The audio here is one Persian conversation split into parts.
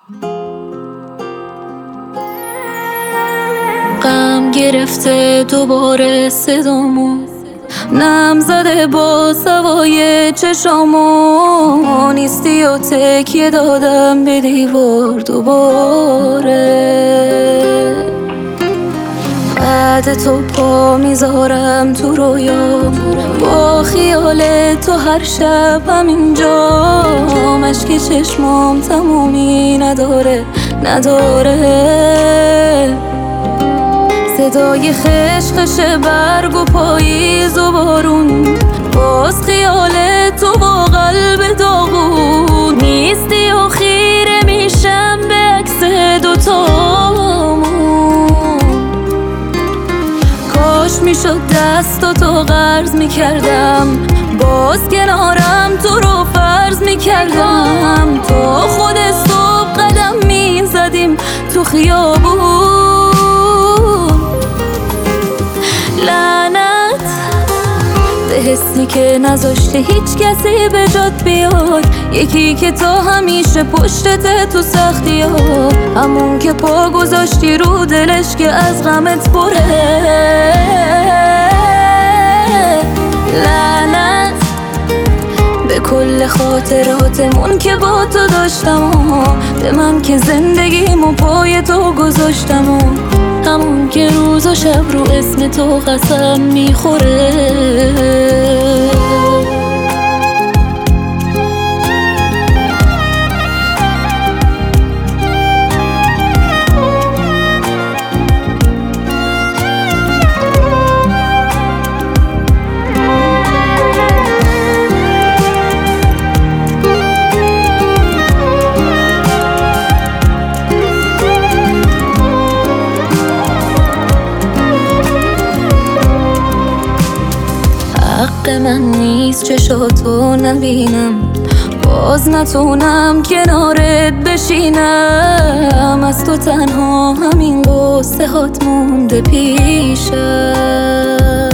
غم گرفته دوباره صدامو، نم زده با سوای چشامو، نیستی و تکیه دادم به دیوار دوباره. بعد تو پا میذارم تو رویام، با خیال تو هر شب همینجا، مشک چشمام تمومی نداره. صدای خشخش برگ و پاییز و بارون، باز خیال تو با قلب داغون، نیستی و خیره میشم به عکس دوتامون. کاش میشد دستاتو قرض میکردم، باز کنارم تو رو فرض میکردم، تا خود صبح قدم میزدیم تو خیابون. لعنت به حسی که نذاشته هیچ کسی به جات بیاد، یکی که تا همیشه پشتت تو سختی ها، همون که پا گذاشتی رو دلش که از غمت پره. لعنت به کل خاطراتمون که با تو داشتم، به من که زندگیمو پای تو گذاشتم، همون که روز و شب رو اسم تو قسم میخوره. حق من نیست چشاتو نبینم، باز نتونم کنارت بشینم، از تو تنها همین قصه هات مونده پیشم.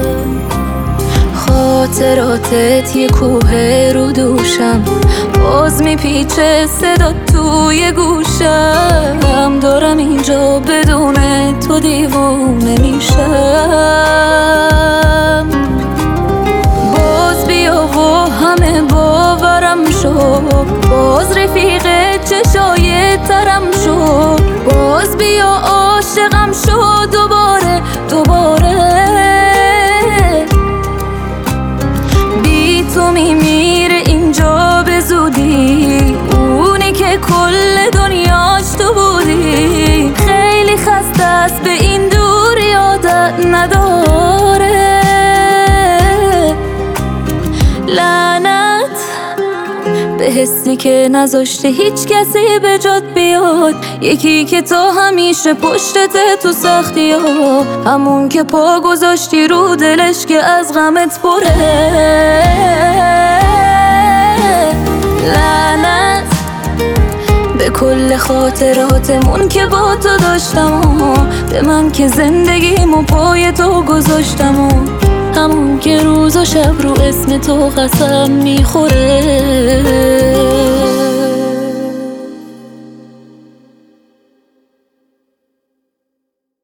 خاطراتت یه کوه رو دوشم، باز میپیچه صدا توی گوشم، دارم اینجا بدون تو دیوونه میشم. همه باورم شو، باز رفیق چشای ترم شو، باز بیا عاشقم شو دوباره. بی تو میمیره اینجا به زودی، اونی که کل دنیاش تو بودی، خیلی خسته است به این دوری عادت نداره. لعنت به حسی که نذاشته هیچ کسی به جات بیاد، یکی که تا همیشه پشتت تو سختی ها، همون که پا گذاشتی رو دلش که از غمت پره. لعنت به کل خاطراتمون که با تو داشتم، به من که زندگیمو پای تو گذاشتم، همون که روز و شب رو اسم تو قسم میخوره.